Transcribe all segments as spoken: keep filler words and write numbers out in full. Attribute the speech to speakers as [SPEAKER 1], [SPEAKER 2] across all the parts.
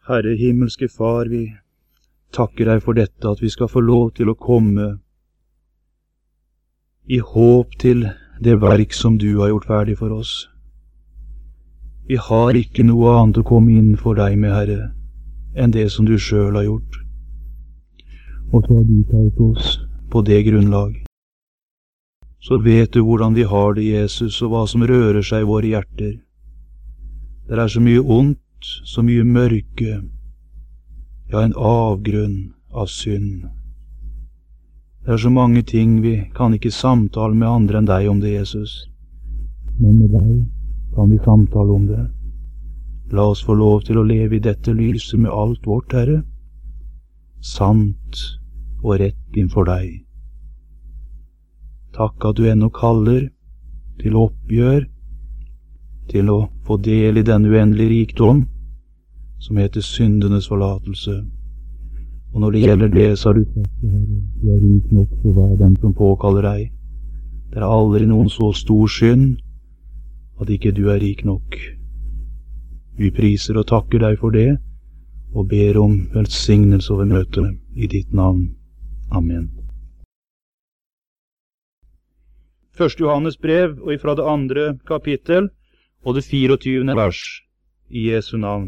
[SPEAKER 1] Herre himmelske Far, vi takker deg for dette, at vi skal få lov til å komme i håp til det verk som du har gjort ferdig for oss. Vi har ikke noe annet å komme inn for deg med, Herre, enn det som du selv har gjort. Og så har du tatt oss på det grunnlag. Så vet du hvordan vi har det, Jesus, og hva som rører seg i våre hjerter. Det er så mye ondt, så mye mørke, ja, en avgrunn av synd. Det er så mange ting vi kan ikke samtale med andre enn deg om det, Jesus. Men med deg kan vi samtale om det. La oss få lov til å leve i dette lyset med alt vårt, Herre, sant og rett innfor deg. Takk at du ennå kaller til oppgjør, til å få del i den uendelige rikdom som heter syndenes forlatelse. Og når det gjelder det, så har du sagt det, Herre, du er rik nok for hver den som påkaller deg. Det er aldri noen så stor synd at ikke du er rik nok. Vi priser og takker deg for det, og ber om velsignelse over møtet i ditt navn. Amen. Første Johannes brev, og ifra det andre kapittel, og det fireogtyvende vers, i Jesu navn.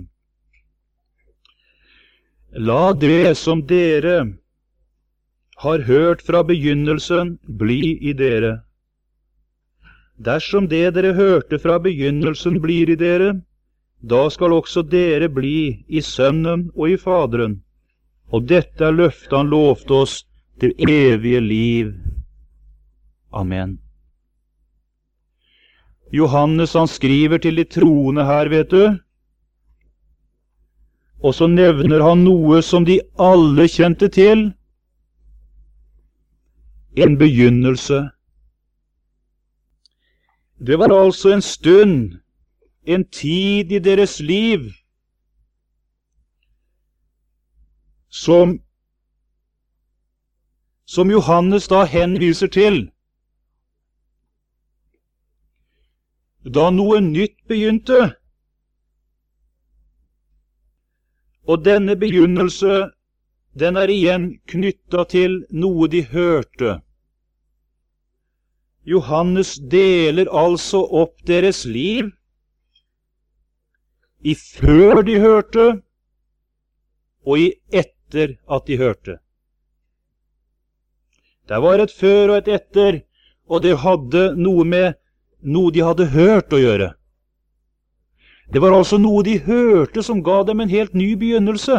[SPEAKER 1] La det som dere har hørt fra begynnelsen bli i dere. Dersom det dere hørte fra begynnelsen blir i dere, da skal også dere bli i Sønnen og i Faderen. Og dette er løftet han lovte oss til evige liv. Amen. Johannes han skriver til de troende her, vet du. Og så nevner han noe som de alle kjente til. En begynnelse. Det var altså en stund, en tid i deres liv, som, som Johannes da henviser til. Da noe nytt begynte. Og denne begynnelse, den er igjen knyttet til noe de hørte. Johannes deler altså opp deres liv i før de hørte, og i etter at de hørte. Det var et før og et etter, og det hadde noe med noe de hadde hørt å gjøre. Det var altså noe de hørte som ga dem en helt ny begynnelse.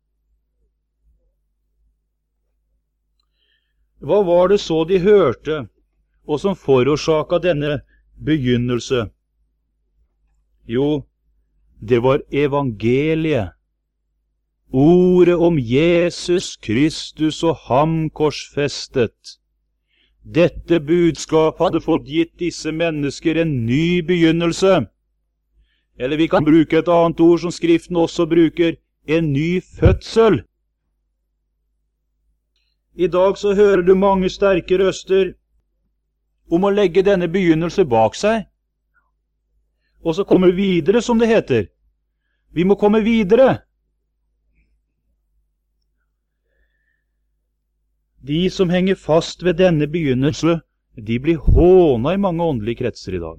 [SPEAKER 1] Hva var det så de hørte, og som forårsaket denne begynnelse? Jo, det var evangeliet. Ordet om Jesus Kristus og ham korsfestet. Dette budskap hadde fått gitt disse mennesker en ny begynnelse. Eller vi kan bruke et annet ord som Skriften også bruker, en ny fødsel. I dag så hører du mange sterke røster om å legge denne begynnelse bak seg. Og så komme videre, som det heter. Vi må komme videre. De som henger fast ved denne begynnelse, de blir hånet i mange åndelige kretser i dag.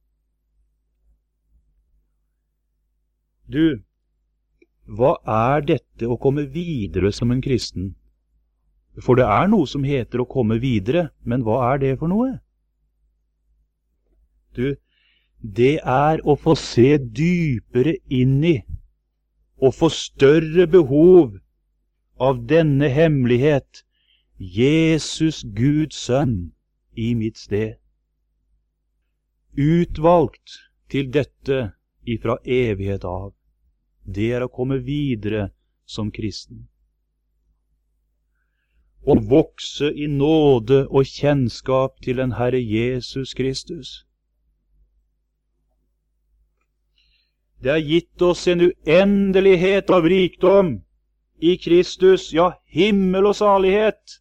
[SPEAKER 1] Du, hva er dette å komme videre som en kristen? For det er noe som heter å komme videre, men hva er det for noe? Du, det er å få se dypere inn i, og få større behov av denne hemmelighet, Jesus Guds sønn i mitt sted. Utvalgt til dette ifra evighet av. Det er å komme videre som kristen. Å vokse i nåde og kjennskap til den Herre Jesus Kristus. Det er gitt oss en uendelighet av rikdom i Kristus, ja, himmel og salighet.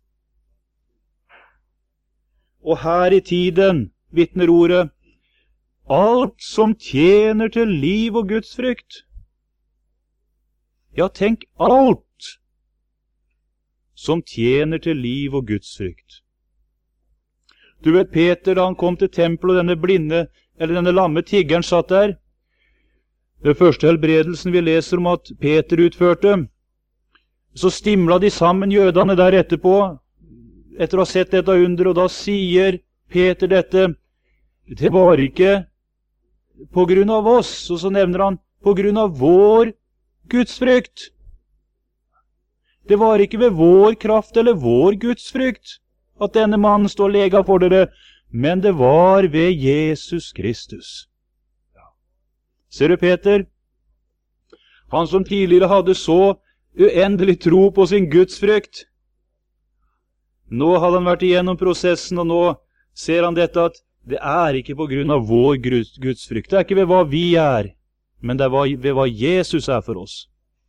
[SPEAKER 1] Og her i tiden, vitner ordet, alt som tjener til liv og Guds frykt. Ja, tenk alt som tjener til liv og gudsfrykt. Du vet, Peter, da han kom til tempelet, og denne blinde, eller denne lamme tiggeren satt der, det første helbredelsen vi leser om at Peter utførte, så stimla de sammen jødene der etterpå, etter å ha sett dette under, og da sier Peter dette, det var ikke på grunn av oss, og så nevner han, på grunn av vår gudsfrykt. Det var ikke ved vår kraft eller vår gudsfrykt at denne mannen står lega for dere, men det var ved Jesus Kristus. Ser du, Peter? Han som tidligere hadde så uendelig tro på sin gudsfrykt. Nå hadde han vært igjennom prosessen, og nå ser han dette at det er ikke på grunn av vår gudsfrykt. Det er ikke ved hva vi er, men det er ved hva Jesus er for oss.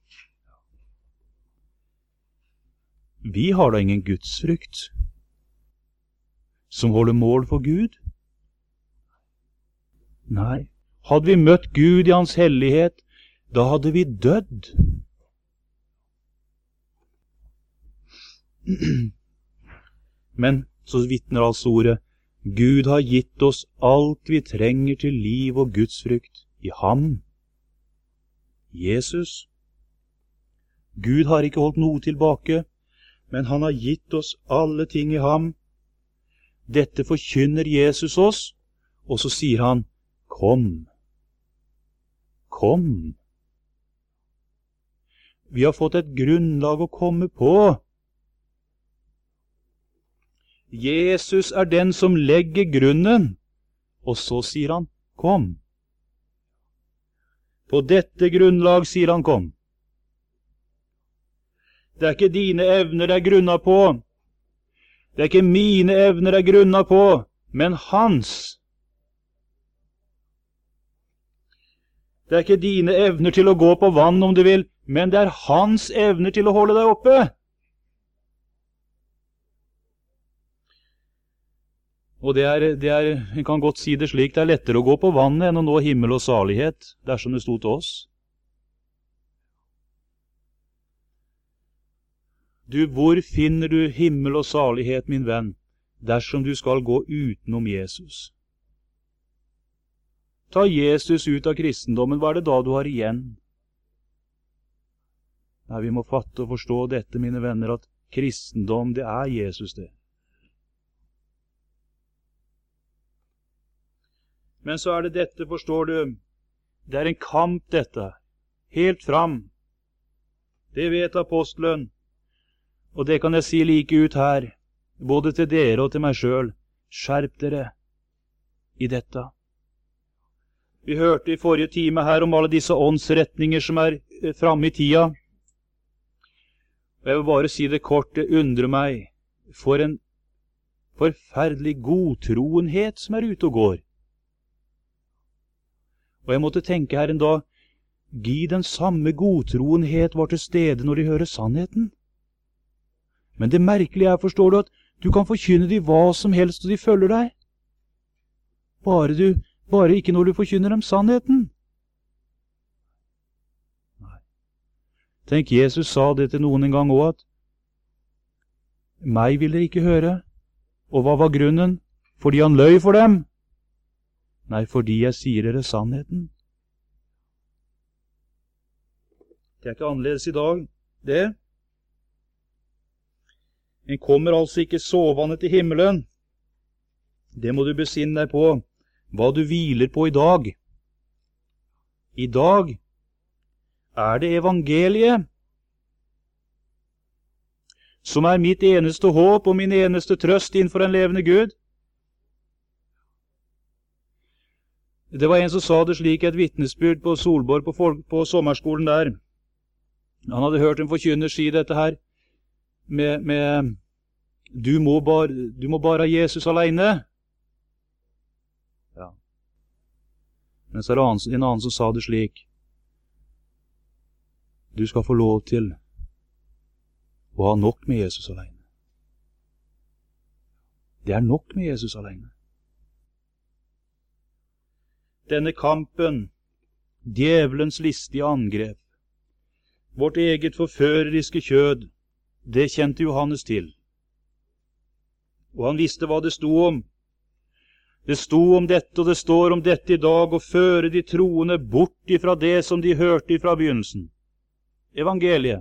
[SPEAKER 1] Vi har da ingen gudsfrykt som holder mål for Gud. Nei, hadde vi møtt Gud i hans hellighet, da hadde vi dødd. Men så vitner altså ordet, Gud har gitt oss alt vi trenger til liv og gudsfrykt i ham. Jesus. Gud har ikke holdt noe tilbake, men han har gitt oss alle ting i ham. Dette forkynner Jesus oss, og så sier han, kom, kom. Vi har fått et grunnlag å komme på. Jesus er den som legger grunnen, og så sier han, kom. På dette grunnlag sier han, kom. Det er ikke dine evner det er grunnet på. Det er ikke mine evner det er grunnet på, men hans. Det er ikke dine evner til å gå på vann om du vil, men det er hans evner til å holde deg oppe. Og det er, det er, jeg kan godt si det slik, det er lettere å gå på vannet enn å nå himmel og salighet, dersom det stod til oss. Du, hvor finner du himmel og salighet, min venn, dersom du skal gå utenom Jesus? Ta Jesus ut av kristendommen, hva er det da du har igjen? Nei, vi må fatte og forstå dette, mine venner, at kristendom, det er Jesus det. Men så er det dette, forstår du, det er en kamp dette, helt fram. Det vet apostelen, og det kan jeg si like ut her, både til dere og til meg selv. Skjerp dere i dette. Vi hørte i forrige time her om alle disse åndsretninger som er framme i tida. Og jeg vil bare si det kort, det undrer meg for en forferdelig godtroenhet som er ute og går. Og jeg måtte tenke her en dag, gi den samme godtroenhet var til stede når de hører sannheten. Men det merkelige er, forstår du, at du kan forkynne dem hva som helst, og de følger deg. Bare, du, bare ikke når du forkynner dem sannheten. Nei. Tenk, Jesus sa det til noen en gang også, at meg vil dere ikke høre. Og hva var grunnen? Fordi han løy for dem? Nei, fordi jeg sier dere sannheten. Det er ikke annerledes i dag, det. En kommer altså ikke sovende til himmelen. Det må du besinne deg på, hva du hviler på i dag. I dag er det evangeliet, som er mitt eneste håp og min eneste trøst innenfor en levende Gud. Det var en som sa det slik, et vitnesbyrd på Solborg på, folk, på sommerskolen der. Han hadde hørt en forkynner si dette her, med, med du, må bare, du må bare ha Jesus alene. Ja. Men så er det en annen som sa det slik, du skal få lov til å ha nok med Jesus alene. Det er nok med Jesus alene. Denne kampen, djevelens listige angrep, vårt eget forføreriske kjød, det kjente Johannes til. Og han visste hva det sto om. Det sto om dette, og det står om dette i dag, å føre de troende bort ifra det som de hørte ifra begynnelsen. Evangeliet.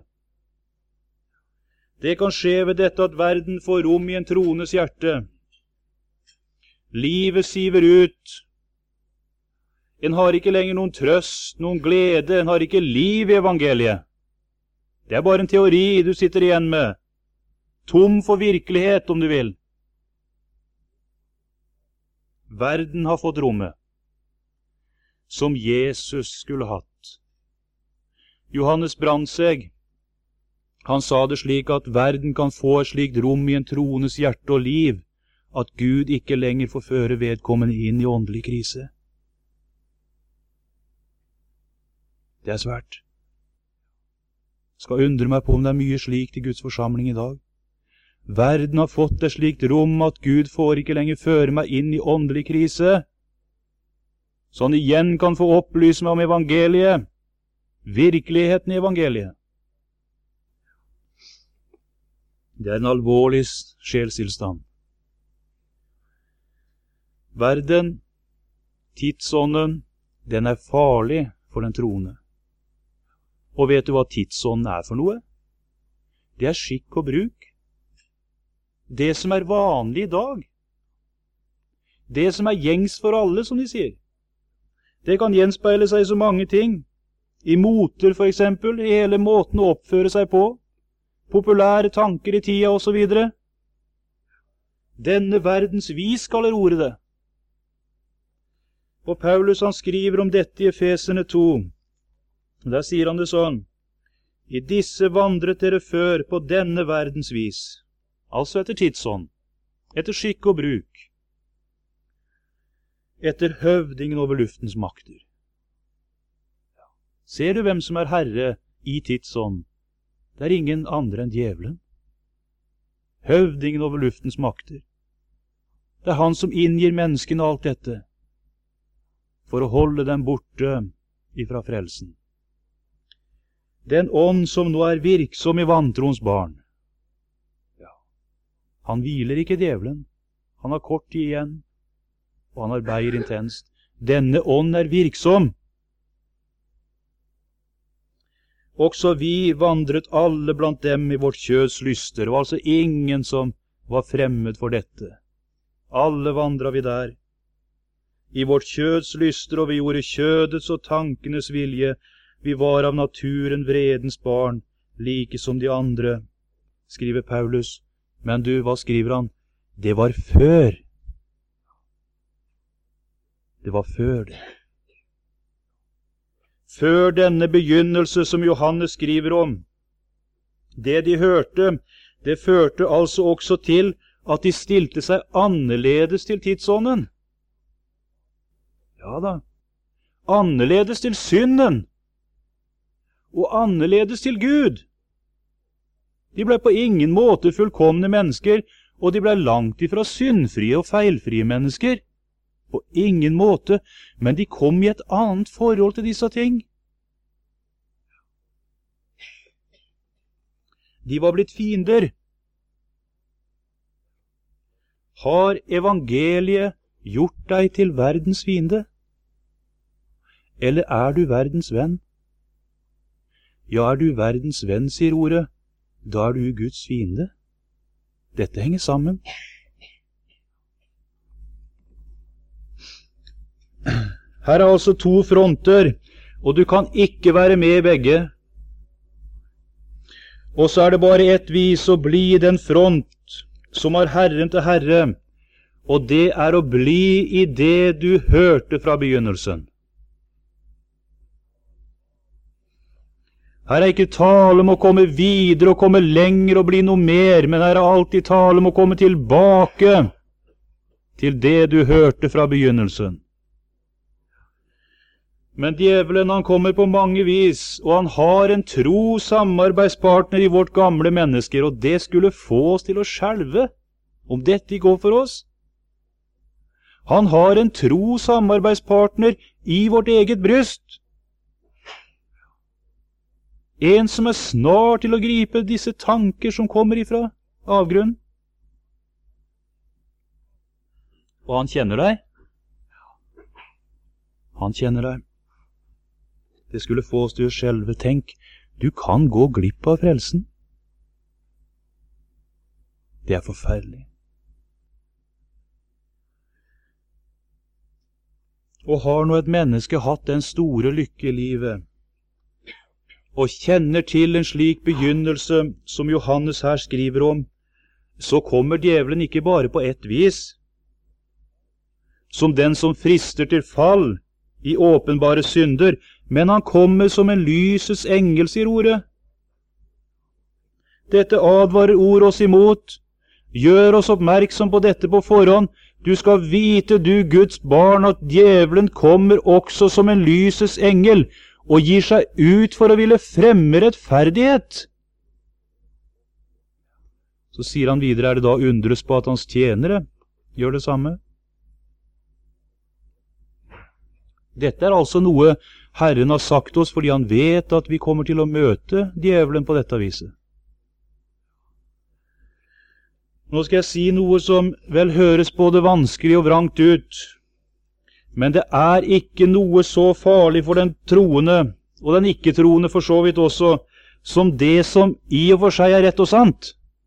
[SPEAKER 1] Det kan skje ved dette at verden får rom i en troendes hjerte. Livet siver ut. En har ikke lenger noen trøst, noen glede, en har ikke liv i evangeliet. Det er bare en teori du sitter igjen med. Tom for virkelighet, om du vil. Verden har fått rommet, som Jesus skulle hatt. Johannes Brandtzæg, han sa det slik at verden kan få et slikt rom i en troendes hjerte og liv, at Gud ikke lenger får føre vedkommende inn i åndelig krise. Det er svært. Skal undre meg på om det er mye slikt i Guds forsamling i dag. Verden har fått et slikt rom at Gud får ikke lenger føre meg inn i åndelig krise, så han igjen kan få opplyse meg om evangeliet, virkeligheten i evangeliet. Det er en alvorlig sjelstilstand. Verden, tidsånden, den er farlig for den troende. Og vet du hva tidsånden er for noe? Det er skikk og bruk. Det som er vanlig i dag. Det som er gjengs for alle, som de sier. Det kan gjenspeile seg i så mange ting. I moter, for eksempel, i hele måten å oppføre seg på. Populære tanker i tida, og så videre. Denne verdens vis, kaller ordet det. Og Paulus, han skriver om dette i Efeserne to. Der sier han det sånn: I disse vandret dere før på denne verdens vis. Altså etter tidsånd, etter skikk og bruk, etter høvdingen over luftens makter. Ser du hvem som er herre i tidsånd? Det er ingen andre enn djevelen. Høvdingen over luftens makter. Det er han som inngir menneskene alt dette, for å holde dem borte ifra frelsen. Den ånd som nå er virksom i vantroens barn. Han hviler ikke djevelen. Han har kort tid igjen, og han arbeider intenst. Denne ånd er virksom. Også vi vandret alle blant dem i vårt kjøds lyster. Det var altså ingen som var fremmed for dette. Alle vandret vi der. I vårt kjøds lyster, og vi gjorde kjødets og tankenes vilje. Vi var av naturen vredens barn, like som de andre, skriver Paulus. Men du, hva skriver han? Det var før. Det var før det. Før denne begynnelse som Johannes skriver om. Det de hørte, det førte altså også til at de stilte seg annerledes til tidsånden. Ja da. Annerledes til synden. Og annerledes til Gud. De ble på ingen måte fullkomne mennesker, og de ble langt ifra syndfrie og feilfrie mennesker. På ingen måte, men de kom i et annet forhold til disse ting. De var blitt fiender. Har evangeliet gjort deg til verdens fiende? Eller er du verdens venn? Ja, er du verdens venn, sier ordet. Da er du Guds fiende. Dette henger sammen. Her er altså to fronter, og du kan ikke være med i begge. Og så er det bare ett vis å bli i den front som har Herren til Herre, og det er å bli i det du hørte fra begynnelsen. Her er ikke tale om å komme videre og komme lenger og bli noe mer, men her er alltid tale om å komme tilbake til det du hørte fra begynnelsen. Men djevelen, han kommer på mange vis, og han har en tro samarbeidspartner i vårt gamle mennesker, og det skulle få oss til å skjelve om dette går for oss. Han har en tro samarbeidspartner i vårt eget bryst. En som er snar til å gripe disse tanker som kommer ifra avgrunnen. Og han kjenner deg. Han kjenner deg. Det skulle få oss til å skjelve. Tenk, du kan gå glipp av frelsen. Det er forferdelig. Og har nå et menneske hatt den store lykke i livet, og kjenner til en slik begynnelse som Johannes her skriver om, så kommer djevelen ikke bare på ett vis, som den som frister til fall i åpenbare synder, men han kommer som en lysets engel, sier ordet. Dette advarer ord oss imot. Gjør oss oppmerksom på dette på forhånd. Du skal vite, du Guds barn, at djevelen kommer også som en lysets engel, og gir seg ut for å ville fremme rettferdighet. Så sier han videre, er det da undres på at hans tjenere gjør det samme? Dette er altså noe Herren har sagt oss, fordi han vet at vi kommer til å møte djevelen på dette viset. Nå skal jeg si noe som vel høres både vanskelig og vrangt ut, men det er ikke noe så farlig for den troende, og den ikke-troende for så vidt også, som det som i og for seg er rett og sant.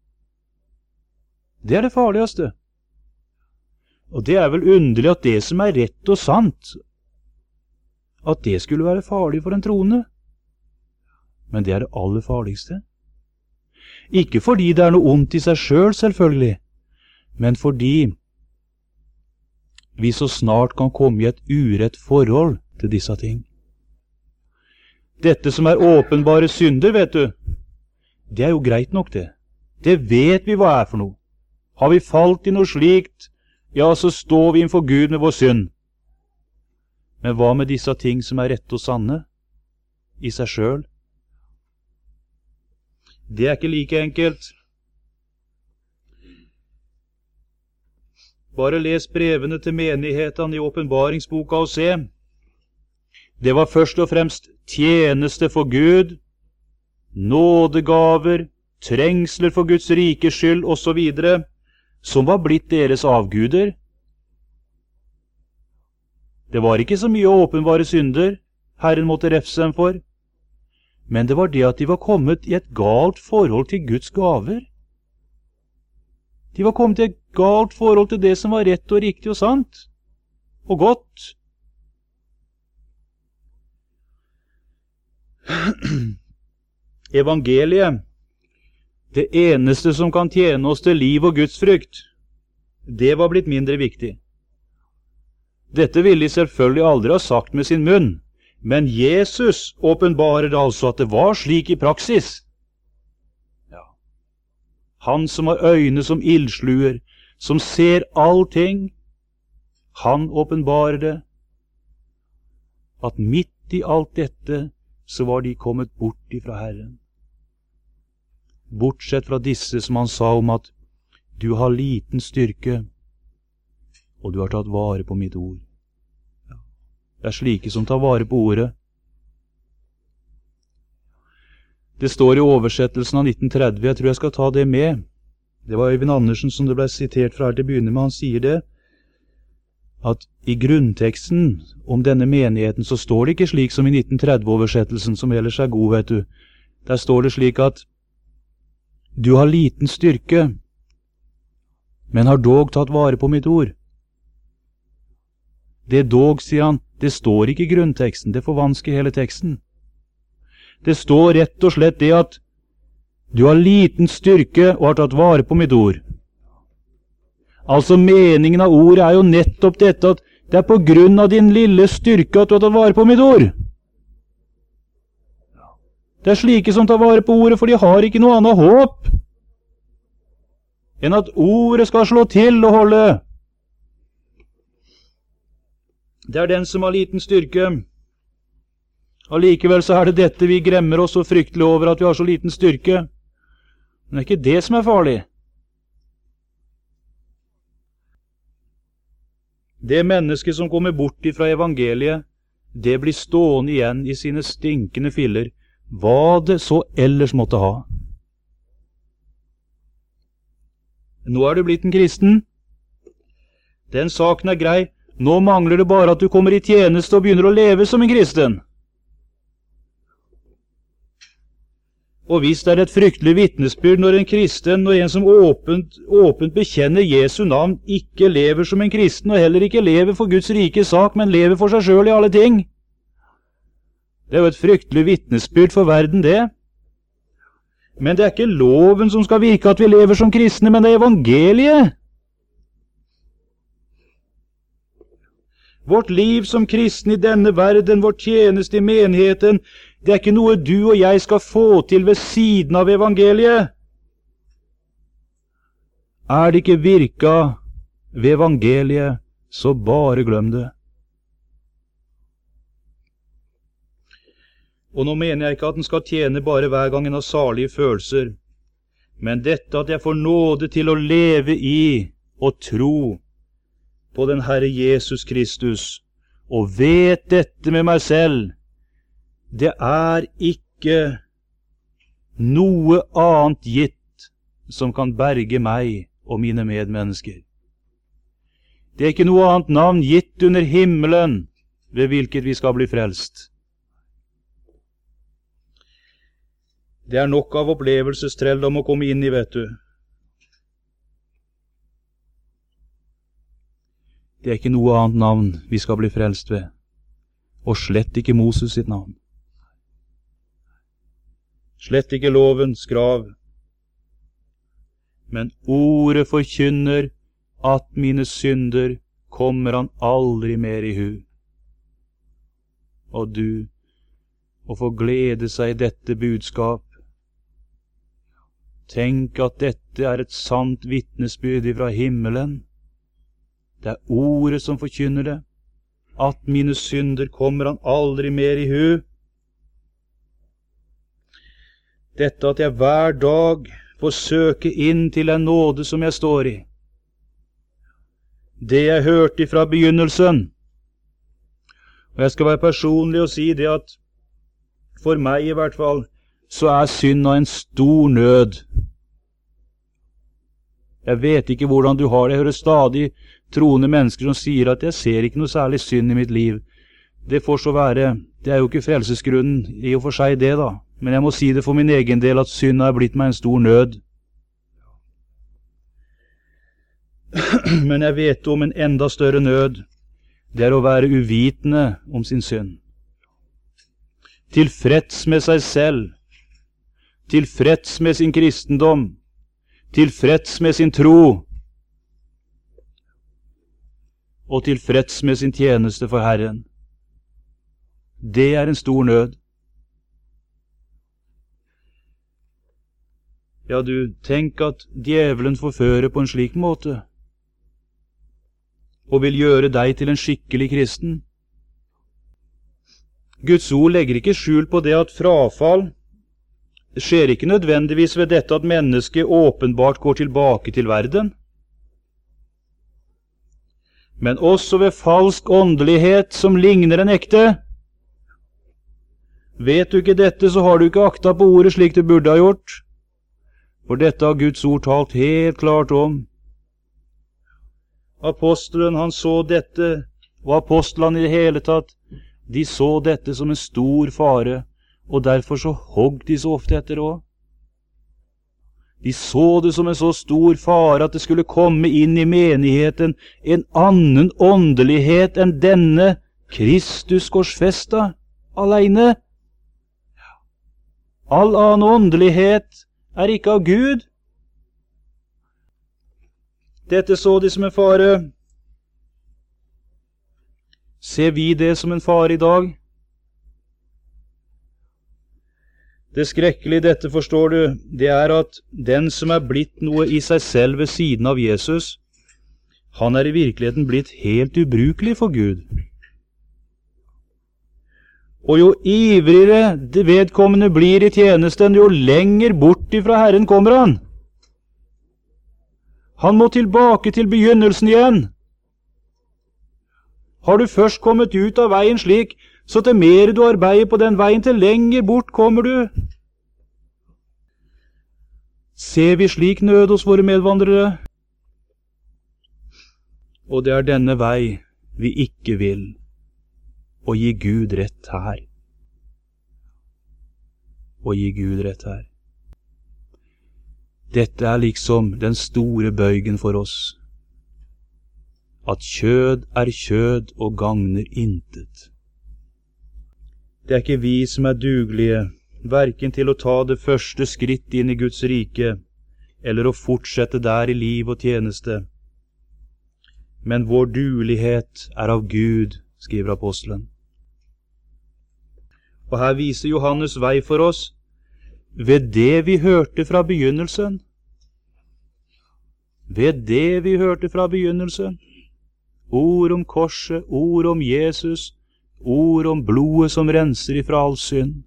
[SPEAKER 1] Det er det farligste. Og det er vel underlig at det som er rett og sant, at det skulle være farlig for den troende. Men det er det aller farligste. Ikke fordi det er noe ondt i seg selv, selvfølgelig, men fordi vi så snart kan komme i et urett forhold til disse ting. Dette som er åpenbare synder, vet du, det er jo greit nok det. Det vet vi hva er for noe. Har vi falt i noe slikt, ja, så står vi innfor Gud med vår synd. Men hva med disse ting som er rette og sanne i seg selv? Det er ikke like enkelt. Bare les brevene til menighetene i åpenbaringsboka og se. Det var først og fremst tjeneste for Gud, nådegaver, trengsler for Guds rikes skyld og så videre, som var blitt deres avguder. Det var ikke så mye åpenbare synder Herren måtte refse dem for, men det var det at de var kommet i et galt forhold til Guds gaver. De var kommet i et galt forhold til det som var rett og riktig og sant, og godt. Evangeliet, det eneste som kan tjene oss til liv og Guds frykt, det var blitt mindre viktig. Dette ville de selvfølgelig aldri ha sagt med sin munn, men Jesus åpenbarer altså at det var slik i praksis. Ja. Han som har øyne som ildsluer, som ser allting, han åpenbarer det, at midt i alt dette så var de kommet bort ifra Herren. Bortsett fra disse som han sa om at du har liten styrke, og du har tatt vare på mitt ord. Det er slike som tar vare på ordet. Det står i oversettelsen av nitten tretti, jeg tror jeg skal ta det med. Det var Øyvind Andersen som det ble sitert fra her til å begynne med. Han sier det, at i grunnteksten om denne menigheten så står det ikke slik som i nitten tretti-oversettelsen, som ellers er god, vet du. Der står det slik at du har liten styrke, men har dog tatt vare på mitt ord. Det dog, sier han, det står ikke i grunnteksten, det forvansker hele teksten. Det står rett og slett det at du har liten styrke og har tatt vare på mitt ord. Altså meningen av ordet er jo nettopp dette at det er på grunn av din lille styrke at du har tatt vare på mitt ord. Det er slike som tar vare på ordet, for de har ikke noe annet håp enn at ordet skal slå til og holde. Det er den som har liten styrke. Allikevel så er det dette vi gremmer oss så fryktelig over, at vi har så liten styrke. Men det er ikke det som er farlig. Det mennesket som kommer bort ifra evangeliet, det blir stående igjen i sine stinkende filler, hva det så ellers måtte ha. Nå er du blitt en kristen. Den saken er grei. Nå mangler det bare at du kommer i tjeneste og begynner å leve som en kristen. Og hvis det er et fryktelig vitnesbyrd når en kristen, når en som åpent, åpent bekjenner Jesu navn, ikke lever som en kristen, og heller ikke lever for Guds rike sak, men lever for seg selv i alle ting. Det er jo et fryktelig vitnesbyrd for verden, det. Men det er ikke loven som skal virke at vi lever som kristne, men det er evangeliet. Vårt liv som kristne i denne verden, vår tjeneste i menigheten, det er ikke noe du og jeg skal få til ved siden av evangeliet. Er det ikke virka ved evangeliet, så bare glem det. Og nå mener jeg ikke at den skal tjene bare hver gang en har salige følelser, men dette at jeg får nåde til å leve i og tro på den Herre Jesus Kristus, og vet dette med meg selv, det er ikke noe annet gitt som kan berge meg og mine medmennesker. Det er ikke noe annet navn gitt under himmelen ved hvilket vi skal bli frelst. Det er nok av opplevelsestrelldom å komme inn i, vet du. Det er ikke noe annet navn vi skal bli frelst ved, og slett ikke Moses sitt navn. Slett ikke lovens krav, men ordet forkynner at mine synder kommer han aldri mer i hu. Og du, å få glede seg i dette budskap, tenk at dette er et sant vitnesbyrd fra himmelen. Det er ordet som forkynner det, at mine synder kommer han aldri mer i hu. Dette at jeg hver dag får søke inn til en nåde som jeg står i. Det jeg hørte fra begynnelsen. Og jeg skal være personlig og si det at for meg i hvert fall, så er synda en stor nød. Jeg vet ikke hvordan du har det. Jeg hører stadig troende mennesker som sier at jeg ser ikke noe særlig synd i mitt liv. Det får så være. Det er jo ikke frelsesgrunnen i og for seg det da. Men jeg må si det for min egen del at synda er blitt meg en stor nød. Men jeg vet om en enda større nød. Det er å være uvitende om sin synd. Tilfreds med seg selv. Tilfreds med sin kristendom. Tilfreds med sin tro. Og tilfreds med sin tjeneste for Herren. Det er en stor nød. Ja, du, tenk at djevelen forfører på en slik måte, og vil gjøre deg til en skikkelig kristen. Guds ord legger ikke skjul på det at frafall skjer ikke nødvendigvis ved dette at mennesket åpenbart går tilbake til verden, men også ved falsk åndelighet som ligner en ekte. Vet du ikke dette, så har du ikke akta på ordet slik du burde ha gjort, for dette har Guds ord talt helt klart om. Apostelen, han så dette, og apostlene i det hele tatt, de så dette som en stor fare, og derfor så hogg de så ofte etter også. De så det som en så stor fare at det skulle komme inn i menigheten en annen åndelighet enn denne Kristus korsfesta alene. All annen åndelighet er ikke av Gud. Dette så de som en fare. Ser vi det som en fare i dag? Det skrekkelige i dette, forstår du, det er at den som er blitt noe i seg selv ved siden av Jesus, han er i virkeligheten blitt helt ubrukelig for Gud. Og jo ivrigere det vedkommende blir i tjenesten, jo lenger bort ifra Herren kommer han. Han må tilbake til begynnelsen igjen. Har du først kommet ut av veien slik, Så til mer du arbeider på den veien, til lenger bort kommer du. Ser vi slik nød hos våre medvandrere? Og det er denne vei vi ikke vil, å gi Gud rett her. Å gi Gud rett her. Dette er liksom den store bøygen for oss. At kjød er kjød og gagner intet. Det er ikke vi som er dugelige, hverken til å ta det første skritt inn i Guds rike, eller å fortsette der i liv og tjeneste. Men vår duelighet er av Gud, skriver apostelen. Og her viser Johannes vei for oss, ved det vi hørte fra begynnelsen. Ved det vi hørte fra begynnelsen. Ord om korset, ord om Jesus, ord om blodet som renser ifra all synd.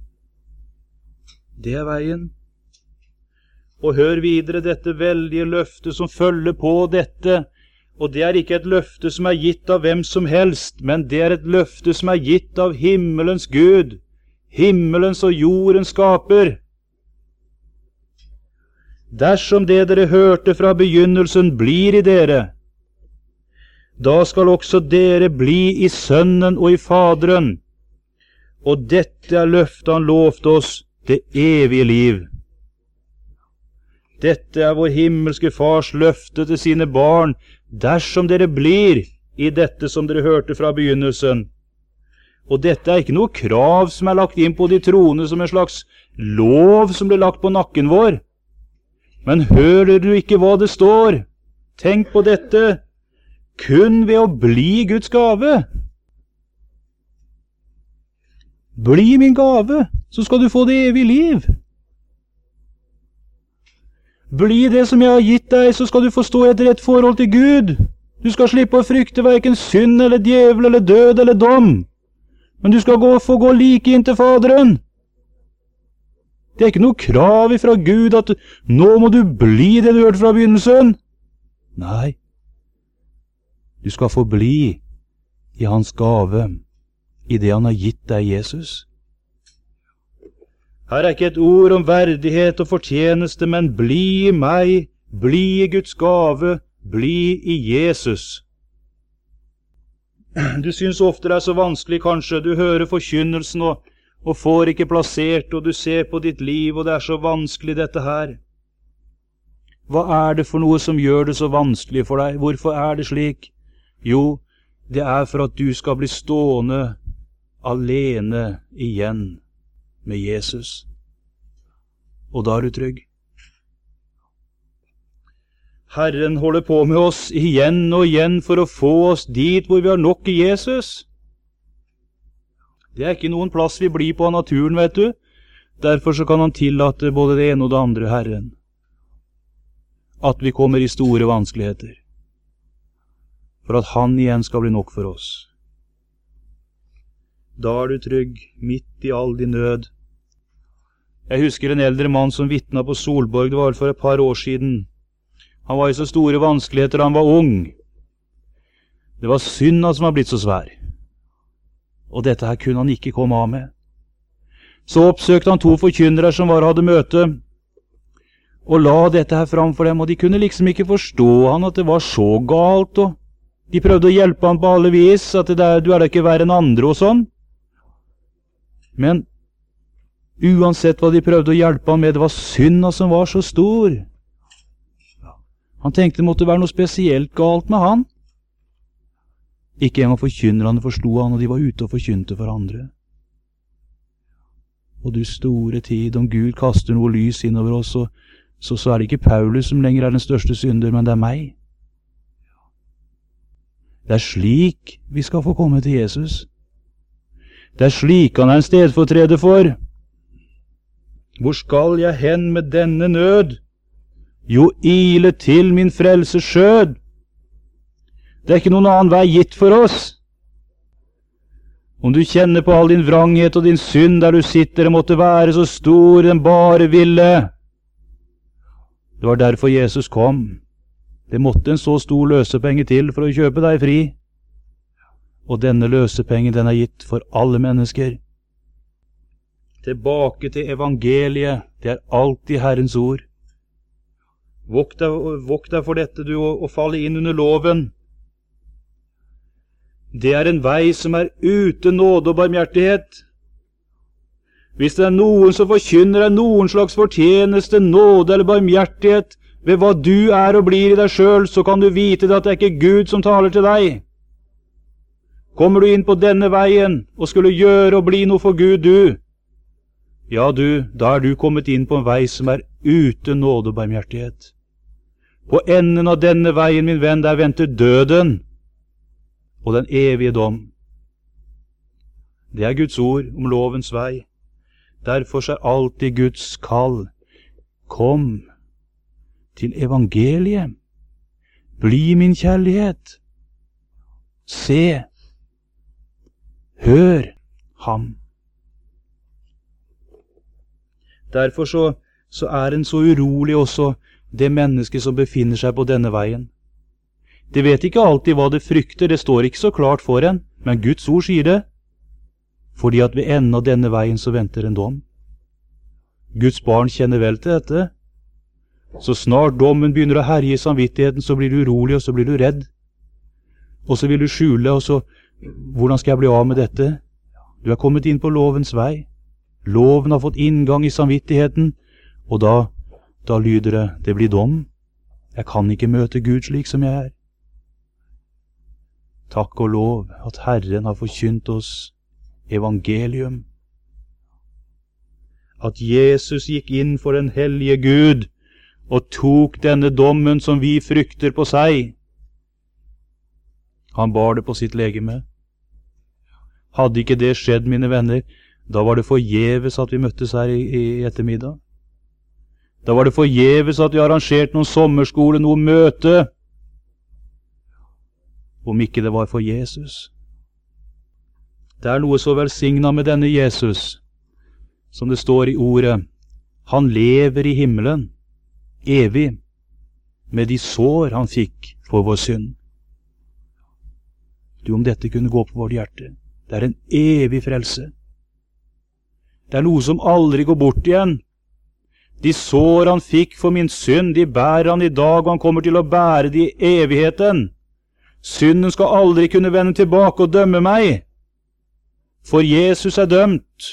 [SPEAKER 1] Det er veien. Og hør videre dette veldige løftet som følger på dette. Og det er ikke et løfte som er gitt av hvem som helst, men det er et løfte som er gitt av himmelens Gud, himmelens og jordens skaper. Dersom det dere hørte fra begynnelsen blir i dere, da skal også dere bli i Sønnen og i Faderen. Og dette er løftet han lovte oss, det evige liv. Dette er vår himmelske Fars løfte til sine barn, dersom dere blir i dette som dere hørte fra begynnelsen. Og dette er ikke noe krav som er lagt inn på de troende som en slags lov som blir lagt på nakken vår. Men hører du ikke hva det står? Tenk på dette, kun ved å bli Guds gave. Bli min gave, så skal du få det evige liv. Bli det som jeg har gitt deg, så skal du få stå i et rett forhold til Gud. Du skal slippe å frykte hverken synd eller djevel eller død eller dom. Men du skal gå, få gå like inn til Faderen. Det er ikke noe krav fra Gud at nå må du bli det du hørte fra begynnelsen. Nei, du skal få bli i hans gave, i det han har gitt deg, Jesus. Her er ikke et ord om verdighet og fortjeneste, men bli i meg, bli i Guds gave, bli i Jesus. Du synes ofte det er så vanskelig kanskje, du hører forkynnelsen og, og får ikke plassert, og du ser på ditt liv, og det er så vanskelig dette her. Hva er det for noe som gjør det så vanskelig for deg? Hvorfor er det slik? Jo, det er for at du skal bli stående alene igjen med Jesus. Og da er du trygg. Herren holder på med oss igjen og igjen for å få oss dit hvor vi har nok i Jesus. Det er ikke noen plass vi blir på av naturen, vet du. Derfor så kan han tillate både det ene og det andre, Herren. At vi kommer i store vanskeligheter. For at han igjen skal bli nok for oss. Da er du trygg, midt i all din nød. Jeg husker en eldre mann som vittnet på Solborg, det var for et par år siden. Han var i så store vanskeligheter da han var ung. Det var synda som var blitt så svær. Og dette her kunne han ikke komme av med. Så oppsøkte han to forkynnere som var og hadde møte, og la dette her fram for dem, og de kunne liksom ikke forstå han at det var så galt, og de prøvde å hjelpe han på alle vis, at det der, du er da ikke verre enn andre og sånn. Men uansett hva de prøvde å hjelpe han med, det var synda som var så stor. Han tenkte det måtte være noe spesielt galt med han. Ikke engang forkynnerne forstod han, og de var ute og forkynte for andre. Og du store tid, om Gud kaster noe lys innover oss, så, så, så er det ikke Paulus som lenger er den største synder, men det er meg. Det er slik vi skal få komme til Jesus. Det er slik han er en stedfortreder for. Hvor skal jeg hen med denne nød? Jo, ile til min frelse skjød. Det er ikke noen annen vei gitt for oss. Om du kjenner på all din vranghet og din synd der du sitter, det måtte være så stor den bare ville. Det var derfor Jesus kom. Det måtte en så stor løsepenge til for å kjøpe deg fri. og denne løsepengen den er gitt for alle mennesker. Tilbake til evangeliet, det er alltid Herrens ord. Vokt deg, vokt deg for dette, du, og, og falle inn under loven. Det er en vei som er uten nåde og barmhjertighet. Hvis det er noen som forkynner deg noen slags fortjeneste, nåde eller barmhjertighet ved hva du er og blir i deg selv, så kan du vite at det er ikke Gud som taler til deg. Kommer du inn på denne veien og skulle gjøre og bli noe for Gud, du, ja du, da er du kommet inn på en vei som er uten nåde og barmhjertighet. På enden av denne veien, min venn, der venter døden og den evige dom. Det er Guds ord om lovens vei. Derfor er alltid Guds kall: kom til evangeliet, bli min kjærlighet, se, hør ham. Derfor så, så er en så urolig også det mennesket som befinner seg på denne veien. De vet ikke alltid hva det frykter, det står ikke så klart for en, men Guds ord sier det, fordi at ved enden av denne veien så venter en dom. Guds barn kjenner vel til dette. Så snart dommen begynner å herje i samvittigheten, så blir du urolig, og så blir du redd. Og så vil du skjule, og så, hvordan skal jeg bli av med dette? Du er kommet inn på lovens vei. Loven har fått inngang i samvittigheten, og da, da lyder det, det blir dom. Jeg kan ikke møte Gud slik som jeg er. Takk og lov at Herren har forkynt oss evangelium. At Jesus gikk inn for den hellige Gud og tok denne dommen som vi frykter på seg. Han bar det på sitt legeme. Hadde ikke det skjedd, mine venner, da var det forgjeves at vi møttes her i, i ettermiddag. Da var det forgjeves at vi arrangerte noen sommerskole, noe møte, om ikke det var for Jesus. Det er noe så velsignet med denne Jesus, som det står i ordet. Han lever i himmelen, evig, med de sår han fikk for vår synd. Du, om dette kunne gå på vårt hjerte. Det er en evig frelse. Det er noe som aldri går bort igjen. De sår han fikk for min synd, de bærer han i dag, og han kommer til å bære de i evigheten. Synden skal aldri kunne vende tilbake og dømme meg, for Jesus er dømt.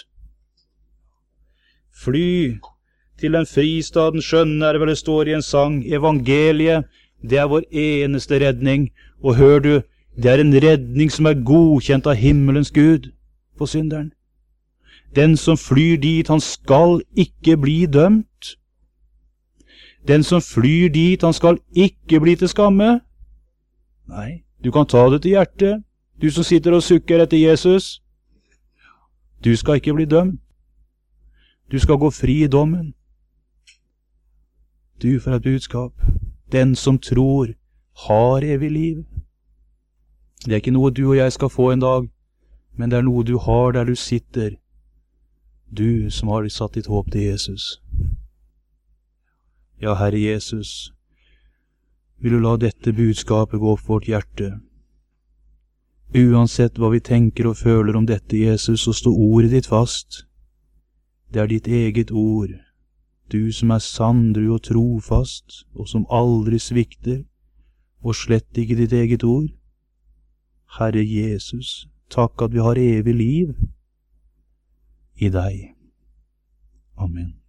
[SPEAKER 1] Fly til den fristaden skjønne, er det vel det står i en sang. Evangeliet, det er vår eneste redning. Og hør du, det er en redning som er godkjent av himmelens Gud for synderen. Den som flyr dit, han skal ikke bli dømt. Den som flyr dit, han skal ikke bli til skamme. Nei, du kan ta det til hjertet, du som sitter og sukker etter Jesus. Du skal ikke bli dømt. Du skal gå fri i dommen. Du får et budskap. Den som tror, har evig liv. Det er ikke noe du og jeg skal få en dag, men det er noe du har der du sitter. Du som har satt ditt håp til Jesus. Ja, Herre Jesus, vil du la dette budskapet gå opp vårt hjerte. Uansett hva vi tenker og føler om dette, Jesus, så står ordet ditt fast. Det er ditt eget ord. Du som er sandru og trofast, og som aldri svikter, og slett ikke ditt eget ord. Herre Jesus, takk at vi har evig liv i deg. Amen.